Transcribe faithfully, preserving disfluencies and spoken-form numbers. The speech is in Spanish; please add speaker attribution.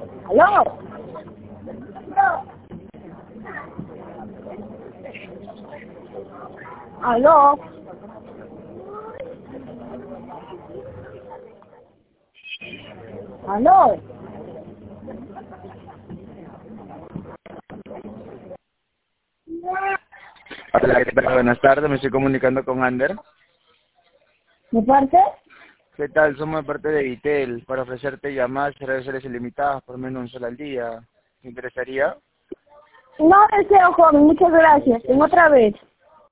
Speaker 1: ¿Aló? ¿Aló? ¿Aló?
Speaker 2: Hola, ¿qué tal? Buenas tardes, me estoy comunicando con Ander.
Speaker 1: ¿De parte?
Speaker 2: ¿Qué tal? Somos de parte de Vitel para ofrecerte llamadas y redes sociales ilimitadas por menos un solo al día. ¿Te interesaría?
Speaker 1: No deseo, joven, muchas gracias. En otra vez.